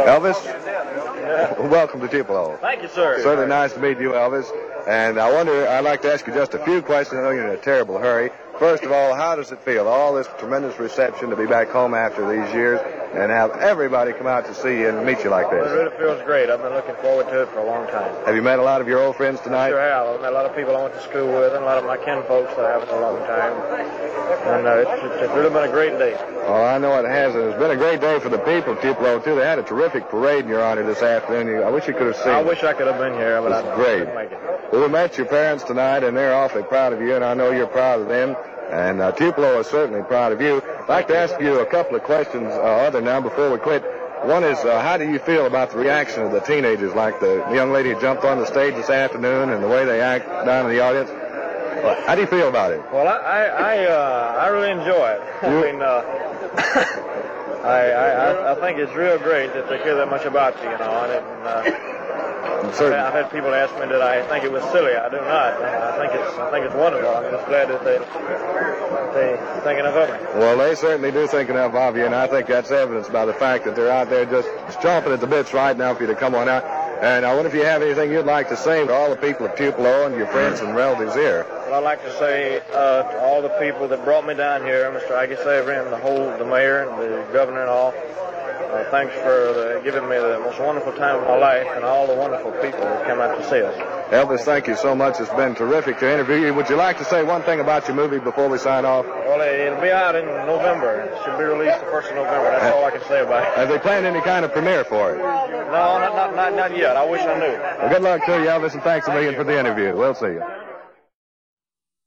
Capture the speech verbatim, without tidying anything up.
Elvis, welcome to Tupelo. Thank you, sir. Certainly nice to meet you, Elvis. And I wonder, I'd like to ask you just a few questions. I know you're in a terrible hurry. First of all, how does it feel, all this tremendous reception to be back home after these years and have everybody come out to see you and meet you like this? Well, it really feels great. I've been looking forward to it for a long time. Have you met a lot of your old friends tonight? Sure have. I've met a lot of people I went to school with and a lot of my kin folks that I haven't in a long time. And uh, it's, it's really been a great day. Well, I know it has. And it's been a great day for the people of Tupelo, too. They had a terrific parade in your honor this afternoon. I wish you could have seen I it. wish I could have been here, but I great. couldn't make it. Well, we met your parents tonight, and they're awfully proud of you, and I know you're proud of them. And uh, Tupelo is certainly proud of you. I'd like to ask you a couple of questions uh, other now before we quit. One is, uh, how do you feel about the reaction of the teenagers, like the young lady who jumped on the stage this afternoon and the way they act down in the audience? How do you feel about it? Well, I I, I, uh, I really enjoy it. I mean, uh, I, I I think it's real great that they care that much about you, you know. And, and uh, I've had people ask me that I think it was silly. I do not. I think it's I think it's wonderful. I'm just glad that they they think enough of me. Well, they certainly do think enough of you, and I think that's evidenced by the fact that they're out there just chomping at the bits right now for you to come on out. And I wonder if you have anything you'd like to say to all the people of Tupelo and your friends and relatives here. Well, I'd like to say uh, to all the people that brought me down here, Mister Ike Savery and the whole, the mayor and the governor and all, uh, thanks for the, giving me the most wonderful time of my life and all the wonderful people that come out to see us. Elvis, thank you so much. It's been terrific to interview you. Would you like to say one thing about your movie before we sign off? Well, it'll be out in November. It should be released the first of November. That's all I can say about it. Have they planned any kind of premiere for it? No, not, not, not, not yet. I wish I knew. Well, good luck to you, Elvis, and thanks a million for the interview. We'll see you.